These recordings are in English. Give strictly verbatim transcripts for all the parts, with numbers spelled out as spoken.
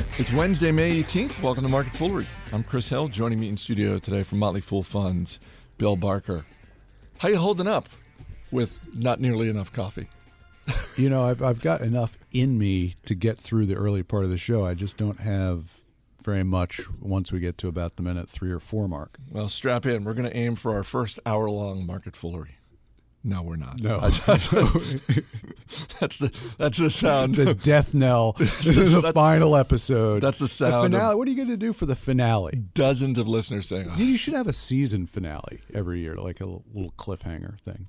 It's Wednesday, May eighteenth. Welcome to Market Foolery. I'm Chris Hill. Joining me in studio today from Motley Fool Funds, Bill Barker. How you holding up with not nearly enough coffee? You know, I've, I've got enough in me to get through the early part of the show. I just don't have very much once we get to about the minute three or four mark. Well, strap in. We're going to aim for our first hour-long Market Foolery. No, we're not. No. that's the that's the sound. The death knell. the that's, final episode. That's the sound. The finale. What are you going to do for the finale? Dozens of listeners saying, oh, You should have a season finale every year, like a little cliffhanger thing.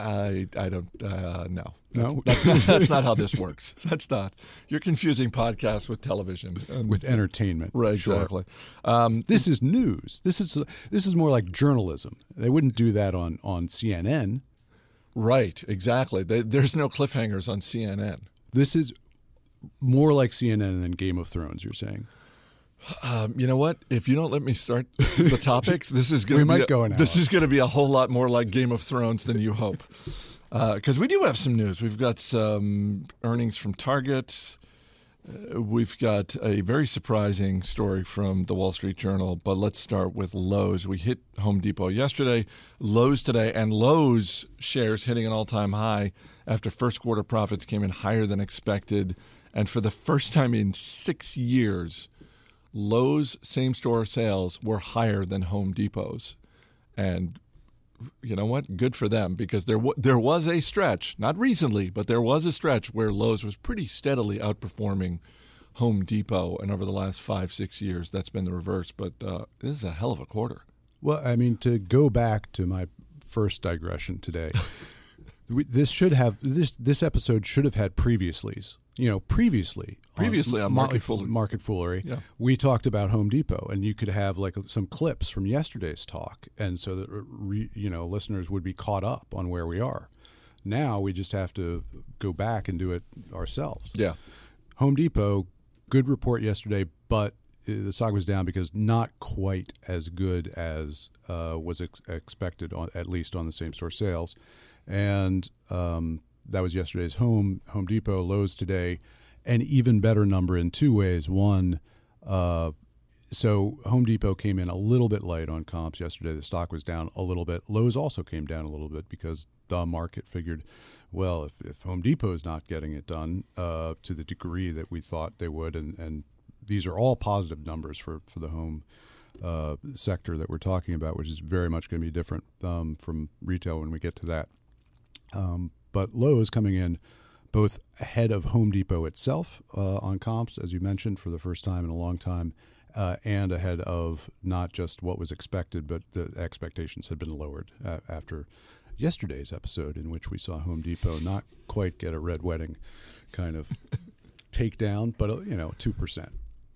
I I don't uh, no no that's, that's not that's not how this works. That's not. You're confusing podcasts with television and, with entertainment. Right, sure. exactly. Um, this is news. This is this is more like journalism. They wouldn't do that on, on C N N. Right, exactly. They, there's no cliffhangers on C N N. This is more like C N N than Game of Thrones. You're saying. Um, you know what? If you don't let me start the topics, this is going to we be might go an hour. This is going to be a whole lot more like Game of Thrones than you hope. Because uh, we do have some news. We've got some earnings from Target. Uh, we've got a very surprising story from the Wall Street Journal. But let's start with Lowe's. We hit Home Depot yesterday, Lowe's today, and Lowe's shares hitting an all-time high after first quarter profits came in higher than expected. And for the first time in six years, Lowe's same-store sales were higher than Home Depot's. And you know what? Good for them, because there w- there was a stretch, not recently, but there was a stretch where Lowe's was pretty steadily outperforming Home Depot. And over the last five, six years, that's been the reverse. But uh, this is a hell of a quarter. Well, I mean, to go back to my first digression today, we, this should have this this episode should have had previouslys. You know, previously, previously on, on Market Foolery, Market Foolery yeah. we talked about Home Depot, and you could have like some clips from yesterday's talk, and so that re, you know listeners would be caught up on where we are. Now we just have to go back and do it ourselves. Yeah, Home Depot, good report yesterday, but the stock was down because not quite as good as uh, was ex- expected, on, at least on the same store sales, and. Um, That was yesterday's Home Home Depot. Lowe's today, an even better number in two ways. One, uh, so Home Depot came in a little bit light on comps yesterday. The stock was down a little bit. Lowe's also came down a little bit because the market figured, well, if, if Home Depot is not getting it done uh, to the degree that we thought they would, and, and these are all positive numbers for, for the home uh, sector that we're talking about, which is very much going to be different um, from retail when we get to that. Um, But Lowe's coming in both ahead of Home Depot itself uh, on comps, as you mentioned, for the first time in a long time, uh, and ahead of not just what was expected, but the expectations had been lowered uh, after yesterday's episode, in which we saw Home Depot not quite get a red wedding kind of takedown, but, you know, two percent.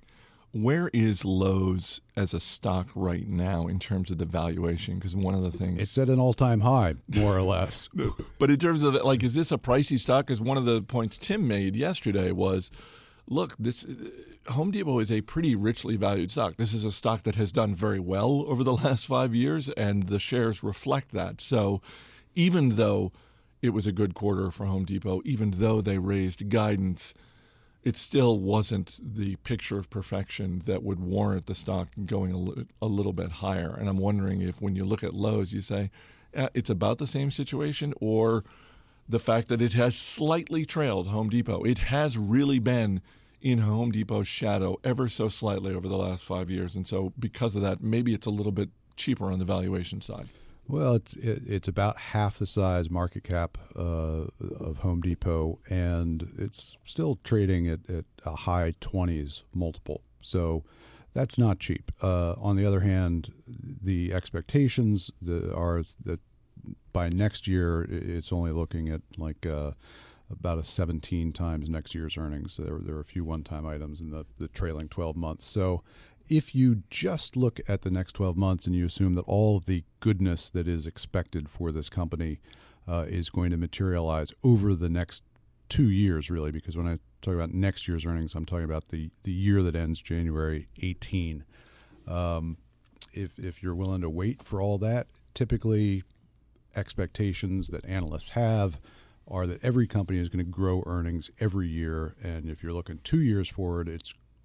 Where is Lowe's as a stock right now in terms of the valuation? Because one of the things... It's at an all-time high, more or less. But in terms of, like, is this a pricey stock? Because one of the points Tim made yesterday was, look, this Home Depot is a pretty richly valued stock. This is a stock that has done very well over the last five years, and the shares reflect that. So even though it was a good quarter for Home Depot, even though they raised guidance, it still wasn't the picture of perfection that would warrant the stock going a, li- a little bit higher. And I'm wondering if when you look at Lowe's, you say eh, it's about the same situation, or the fact that it has slightly trailed Home Depot. It has really been in Home Depot's shadow ever so slightly over the last five years. And so because of that, maybe it's a little bit cheaper on the valuation side. Well, it's it, it's about half the size market cap uh, of Home Depot, and it's still trading at, at a high twenties multiple. So that's not cheap. Uh, on the other hand, the expectations the, are that by next year, it's only looking at like uh, about a seventeen times next year's earnings. So there, there are a few one-time items in the, the trailing twelve months. So if you just look at the next twelve months and you assume that all of the goodness that is expected for this company uh, is going to materialize over the next two years, really, because when I talk about next year's earnings, I'm talking about the, the year that ends January eighteenth. Um, if, if you're willing to wait for all that, typically expectations that analysts have are that every company is going to grow earnings every year. And if you're looking two years forward, it's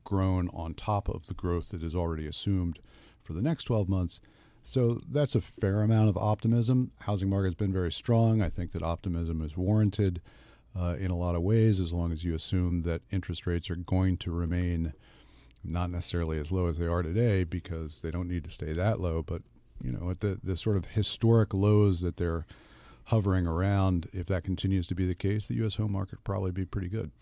grown on top of the growth that is already assumed for the next twelve months. So that's a fair amount of optimism. Housing market has been very strong. I think that optimism is warranted uh, in a lot of ways, as long as you assume that interest rates are going to remain not necessarily as low as they are today, because they don't need to stay that low, but you know, at the, the sort of historic lows that they're hovering around. If that continues to be the case, the U S home market will probably be pretty good.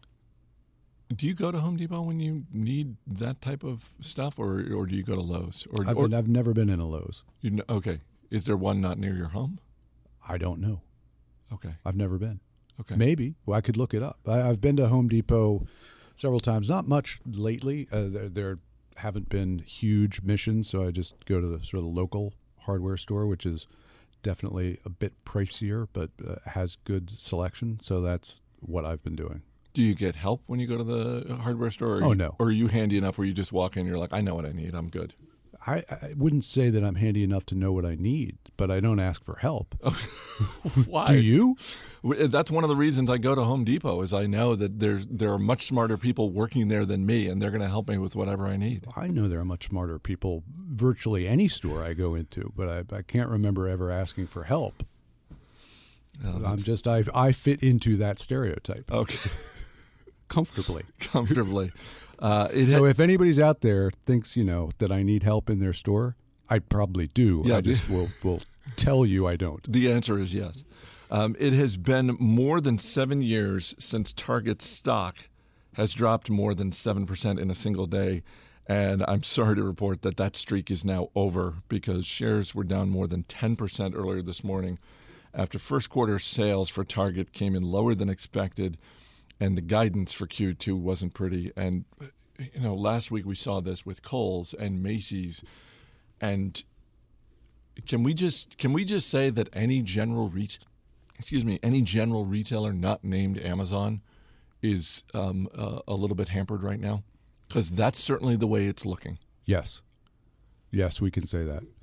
Do you go to Home Depot when you need that type of stuff, or or do you go to Lowe's? Or, I've, or been, I've never been in a Lowe's. You know, okay. Is there one not near your home? I don't know. Okay. I've never been. Okay. Maybe. Well, I could look it up. I, I've been to Home Depot several times. Not much lately. Uh, there, there haven't been huge missions, so I just go to the sort of the local hardware store, which is definitely a bit pricier, but uh, has good selection. So that's what I've been doing. Do you get help when you go to the hardware store? Or Oh, you, no. Or are you handy enough where you just walk in and you're like, I know what I need, I'm good? I, I wouldn't say that I'm handy enough to know what I need, but I don't ask for help. Why? Do you? That's one of the reasons I go to Home Depot, is I know that there's there are much smarter people working there than me, and they're going to help me with whatever I need. I know there are much smarter people virtually any store I go into, but I, I can't remember ever asking for help. Oh, I'm just, I, I fit into that stereotype. Okay. Comfortably. Comfortably. Uh, it So ha- if anybody's out there thinks, you know, that I need help in their store, I probably do. Yeah, I just will, will tell you I don't. The answer is yes. Um, it has been more than seven years since Target's stock has dropped more than seven percent in a single day. And I'm sorry to report that that streak is now over, because shares were down more than ten percent earlier this morning after first quarter sales for Target came in lower than expected, and the guidance for Q two wasn't pretty. And, you know, last week we saw this with Kohl's and Macy's. And can we just can we just say that any general re- excuse me, any general retailer not named Amazon is um, uh, a little bit hampered right now? Because that's certainly the way it's looking. Yes. Yes, we can say that.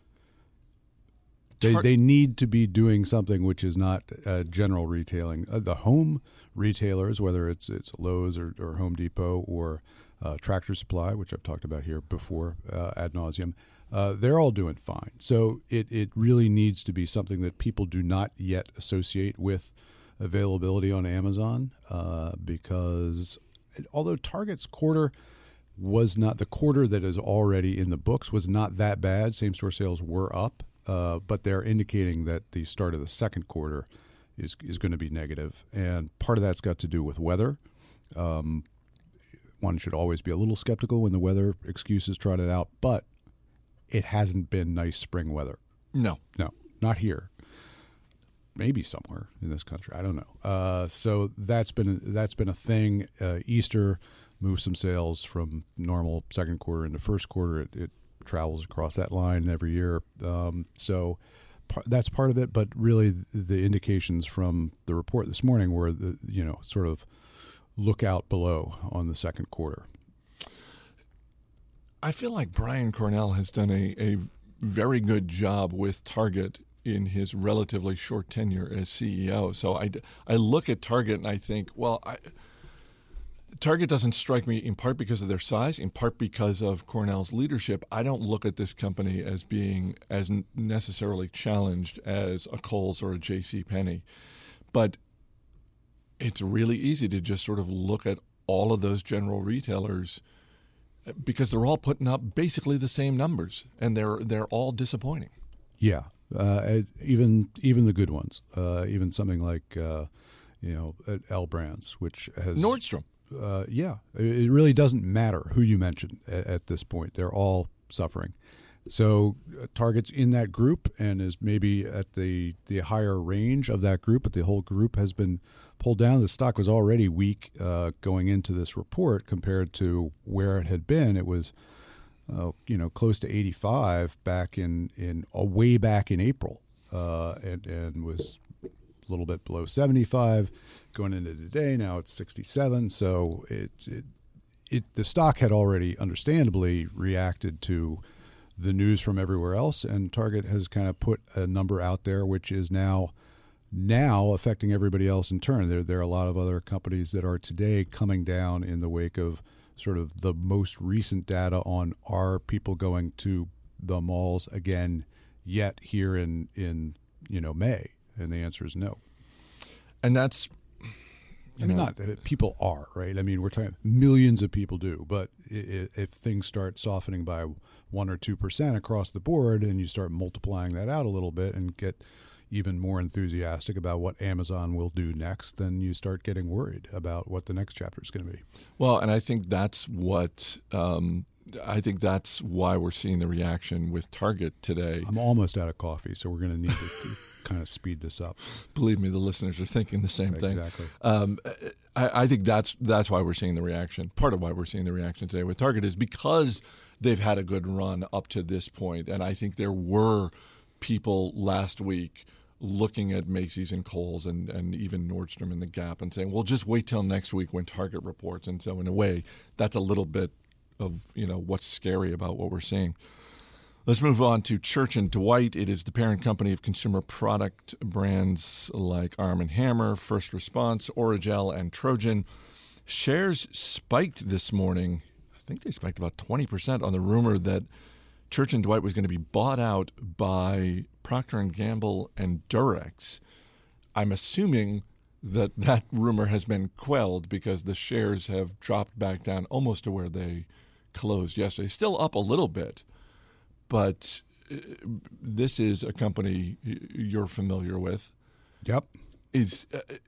They Tar- they need to be doing something which is not uh, general retailing. Uh, the home retailers, whether it's it's Lowe's or, or Home Depot or uh, Tractor Supply, which I've talked about here before uh, ad nauseum, uh, they're all doing fine. So it, it really needs to be something that people do not yet associate with availability on Amazon, uh, because although Target's quarter was not, the quarter that is already in the books was not that bad. Same-store sales were up. Uh, but they're indicating that the start of the second quarter is is going to be negative, and part of that's got to do with weather. Um, one should always be a little skeptical when the weather excuse is trotted out, but it hasn't been nice spring weather. No. No, not here. Maybe somewhere in this country, I don't know. Uh, so that's been that's been a thing. Uh, Easter moved some sales from normal second quarter into first quarter. It, it travels across that line every year. Um, so par- that's part of it. But really the indications from the report this morning were, the, you know, sort of look out below on the second quarter. I feel like Brian Cornell has done a, a very good job with Target in his relatively short tenure as C E O. So I, I look at Target and I think, well, I, Target doesn't strike me in part because of their size, in part because of Cornell's leadership. I don't look at this company as being as necessarily challenged as a Kohl's or a J C Penney. But it's really easy to just sort of look at all of those general retailers because they're all putting up basically the same numbers, and they're they're all disappointing. Yeah, uh, even even the good ones, uh, even something like uh, you know L Brands, which has Nordstrom. Uh, yeah, it really doesn't matter who you mention at, at this point. They're all suffering. So uh, Target's in that group and is maybe at the, the higher range of that group, but the whole group has been pulled down. The stock was already weak uh, going into this report compared to where it had been. It was uh, you know close to eighty-five back in, in uh, way back in April, uh, and, and was a little bit below seventy-five. Going into today, now it's sixty-seven. So it, it, it, the stock had already understandably reacted to the news from everywhere else, and Target has kind of put a number out there which is now now affecting everybody else in turn. There, there are a lot of other companies that are today coming down in the wake of sort of the most recent data on are people going to the malls again yet here in, in you know, May? And the answer is no. And that's, I mean, know. not uh, people are, right? I mean, we're talking millions of people do, but if, if things start softening by one or two percent across the board, and you start multiplying that out a little bit and get even more enthusiastic about what Amazon will do next, then you start getting worried about what the next chapter is going to be. Well, and I think that's what um, I think that's why we're seeing the reaction with Target today. I'm almost out of coffee, so we're going to need to kind of speed this up. Believe me, the listeners are thinking the same thing. Exactly. Um, I, I think that's that's why we're seeing the reaction. Part of why we're seeing the reaction today with Target is because they've had a good run up to this point, and I think there were people last week looking at Macy's and Kohl's and, and even Nordstrom and the Gap and saying, well, just wait till next week when Target reports. And so in a way, that's a little bit of, you know, what's scary about what we're seeing. Let's move on to Church and Dwight. It is the parent company of consumer product brands like Arm and Hammer, First Response, Orajel, and Trojan. Shares spiked this morning. I think they spiked about twenty percent on the rumor that Church and Dwight was going to be bought out by Procter and Gamble and Durex. I'm assuming that that rumor has been quelled because the shares have dropped back down almost to where they closed yesterday. Still up a little bit, but this is a company you're familiar with. Yep. Is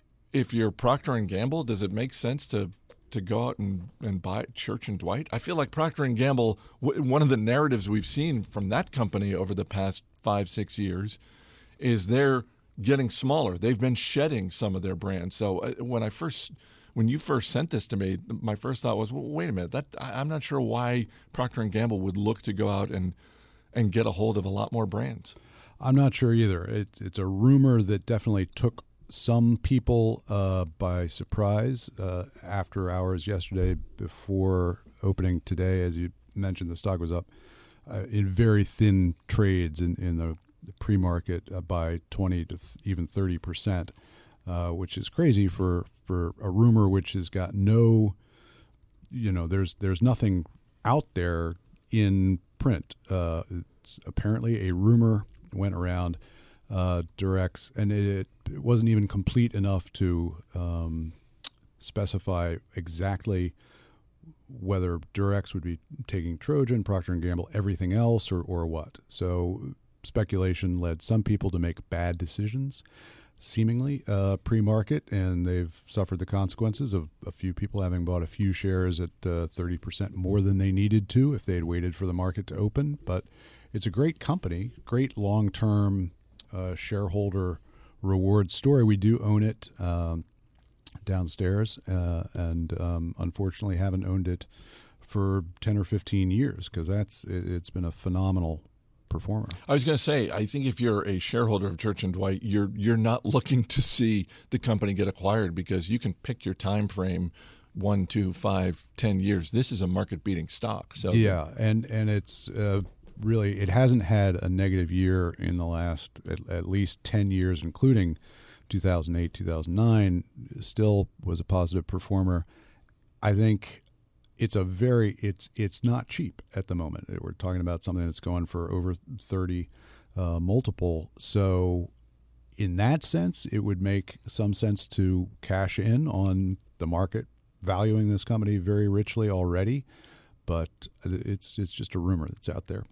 if you're Procter and Gamble, does it make sense to to go out and, and buy Church and Dwight? I feel like Procter and Gamble, w- one of the narratives we've seen from that company over the past five, six years is they're getting smaller. They've been shedding some of their brands. So uh, when I first, when you first sent this to me, my first thought was, well, wait a minute, that I, I'm not sure why Procter and Gamble would look to go out and and get a hold of a lot more brands. I'm not sure either. It, it's a rumor that definitely took some people uh, by surprise uh, after hours yesterday, before opening today. As you mentioned, the stock was up uh, in very thin trades in, in the pre-market uh, by twenty to th- even thirty percent, uh, which is crazy for, for a rumor which has got no, you know, there's there's nothing out there in print. Uh, it's apparently a rumor went around uh, Durex, and it, it wasn't even complete enough to um, specify exactly whether Durex would be taking Trojan, Procter and Gamble, everything else, or, or what. So speculation led some people to make bad decisions, seemingly uh, pre-market, and they've suffered the consequences of a few people having bought a few shares at uh, thirty percent more than they needed to if they had waited for the market to open. But it's a great company, great long-term uh, shareholder reward story. We do own it um, downstairs, uh, and um, unfortunately haven't owned it for ten or fifteen years because that's it, it's been a phenomenal performer. I was going to say, I think if you're a shareholder of Church and Dwight, you're you're not looking to see the company get acquired because you can pick your time frame, one, two, five, ten years. This is a market-beating stock. So yeah, and and it's uh, really it hasn't had a negative year in the last at, at least ten years, including two thousand eight, two thousand nine. Still was a positive performer. I think. It's a very it's it's not cheap at the moment. We're talking about something that's going for over thirty uh, multiple. So in that sense, it would make some sense to cash in on the market valuing this company very richly already. But it's it's just a rumor that's out there.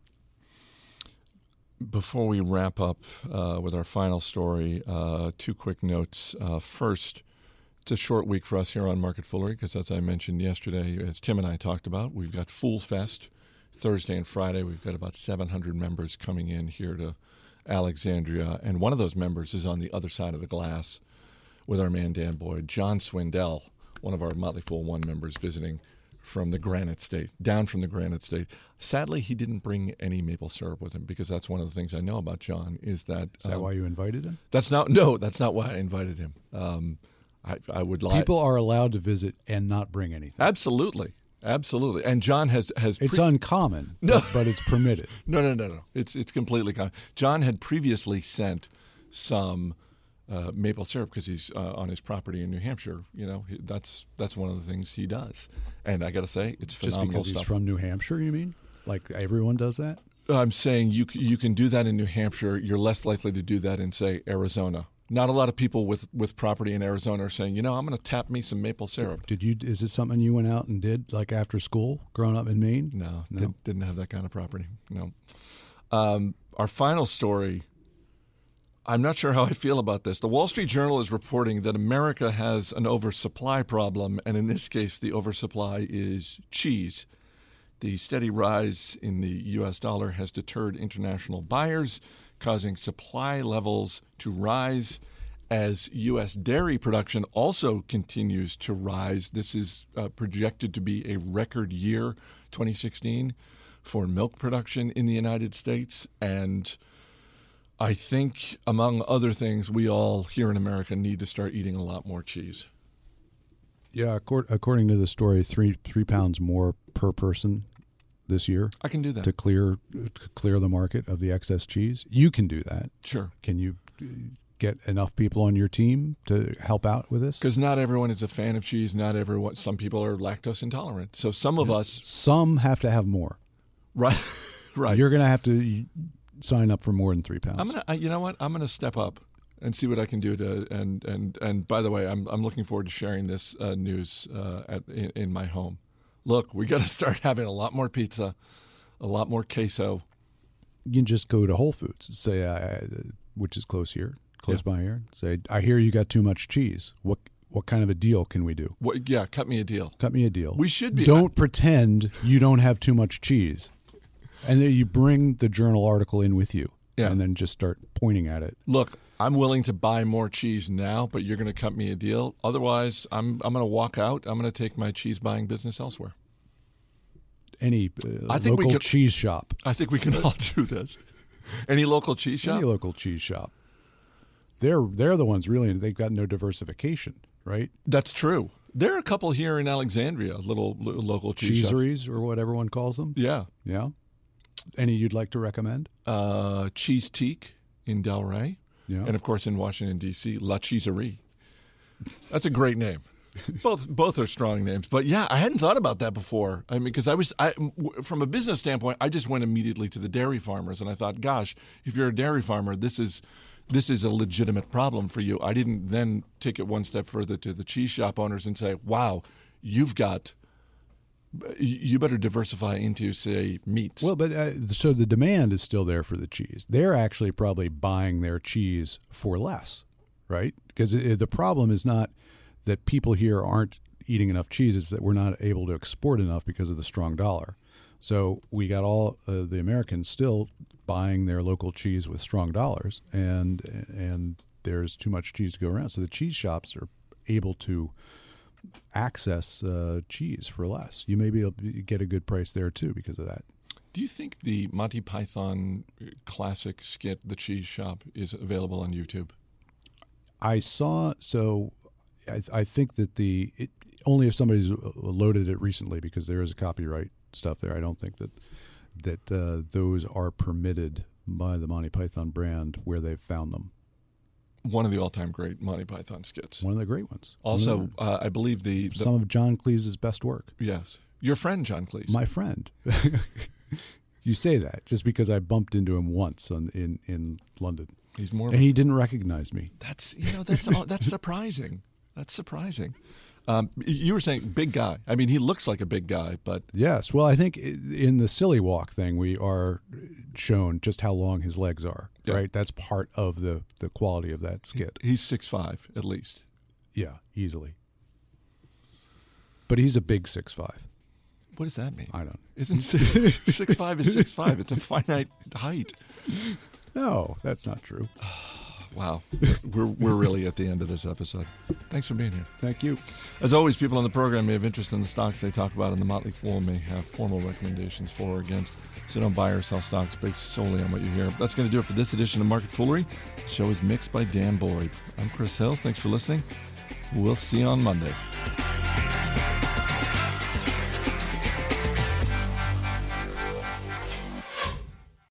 Before we wrap up uh, with our final story, uh, two quick notes. Uh, first, it's a short week for us here on Market Foolery because, as I mentioned yesterday, as Tim and I talked about, we've got Fool Fest Thursday and Friday. We've got about seven hundred members coming in here to Alexandria, and one of those members is on the other side of the glass with our man Dan Boyd. John Swindell, one of our Motley Fool One members, visiting from the Granite State, down from the Granite State. Sadly, he didn't bring any maple syrup with him because that's one of the things I know about John is that... Is that um, why you invited him? That's not No, that's not why I invited him. Um I, I would lie. People are allowed to visit and not bring anything. Absolutely, absolutely. And John has has. Pre- it's uncommon, no. but, but it's permitted. no, no, no, no. It's it's completely common. John had previously sent some uh, maple syrup because he's uh, on his property in New Hampshire. You know, he, that's that's one of the things he does. And I got to say, it's phenomenal Just because stuff. he's from New Hampshire, you mean? Like everyone does that? I'm saying you c- you can do that in New Hampshire. You're less likely to do that in, say, Arizona. Not a lot of people with, with property in Arizona are saying, you know, I'm going to tap me some maple syrup. Did you? Is this something you went out and did, like after school, growing up in Maine? No, No? Did, didn't have that kind of property. No. Um, our final story, I'm not sure how I feel about this. The Wall Street Journal is reporting that America has an oversupply problem, and in this case, the oversupply is cheese. The steady rise in the U S dollar has deterred international buyers, causing supply levels to rise as U S dairy production also continues to rise. This is uh, projected to be a record year, twenty sixteen, for milk production in the United States. And I think, among other things, we all here in America need to start eating a lot more cheese. Yeah, accord- according to the story, three three pounds more per person this year I can do that. to clear to clear the market of the excess cheese. You can do that. Sure. Can you get enough people on your team to help out with this? Because not everyone is a fan of cheese. Not everyone. Some people are lactose intolerant. So some of us, Some have to have more. right, right. You're going to have to sign up for more than three pounds. I'm gonna. I- You know what? I'm gonna step up and see what I can do to. And and and by the way, I'm I'm looking forward to sharing this uh, news uh, at in, in my home. Look, we got to start having a lot more pizza, a lot more queso. You can just go to Whole Foods, say, uh, which is close here, close Yeah. by here. Say, I hear you got too much cheese. What what kind of a deal can we do? What, yeah, cut me a deal. Cut me a deal. We should be. Don't pretend you don't have too much cheese, and then you bring the Journal article in with you, Yeah. and then just start pointing at it. Look, I'm willing to buy more cheese now, but you're going to cut me a deal. Otherwise, I'm I'm going to walk out. I'm going to take my cheese buying business elsewhere. Any uh, I think we local could- cheese shop, I think we can all do this. Any local cheese shop? any local cheese shop, they're they're the ones really. They've got no diversification, right? That's true. There are a couple here in Alexandria, little, little local cheese shops. Cheeseries or whatever one calls them. Yeah. Yeah. Any you'd like to recommend? Uh, Cheese Teak in Delray. Yeah. And, of course, in Washington, D C, La Cheeserie. That's a great name. both both are strong names. But, yeah, I hadn't thought about that before. I mean, because I was, I, from a business standpoint, I just went immediately to the dairy farmers. And I thought, gosh, if you're a dairy farmer, this is this is a legitimate problem for you. I didn't then take it one step further to the cheese shop owners and say, wow, you've got, you better diversify into, say, meats. Well, but uh, so the demand is still there for the cheese. They're actually probably buying their cheese for less, right? Because the problem is not that people here aren't eating enough cheese; it's that we're not able to export enough because of the strong dollar. So we got all uh, the Americans still buying their local cheese with strong dollars, and and there's too much cheese to go around. So the cheese shops are able to access uh, cheese for less. You may be able to get a good price there too because of that. Do you think the Monty Python classic skit, The Cheese Shop, is available on YouTube? I saw, so I, I think that the, it, only if somebody's loaded it recently because there is a copyright stuff there. I don't think that that uh, those are permitted by the Monty Python brand where they've found them. One of the all-time great Monty Python skits. One of the great ones. Also, the, uh, I believe the, the some of John Cleese's best work. Yes, your friend John Cleese. My friend. You say that just because I bumped into him once on, in in London. He's more, of and a, he didn't recognize me. That's you know that's all, that's surprising. That's surprising. Um, you were saying big guy. I mean, he looks like a big guy, but Yes. Well, I think in the silly walk thing, we are shown just how long his legs are, Yeah. right? That's part of the, the quality of that skit. he's six five at least. Yeah, easily. But he's a big six five. What does that mean? I don't. Isn't six, six five is six five? It's a finite height. No, that's not true. Wow, we're we're really at the end of this episode. Thanks for being here. Thank you. As always, people on the program may have interest in the stocks they talk about, and the Motley Fool may have formal recommendations for or against. So don't buy or sell stocks based solely on what you hear. That's going to do it for this edition of Market Foolery. The show is mixed by Dan Boyd. I'm Chris Hill. Thanks for listening. We'll see you on Monday.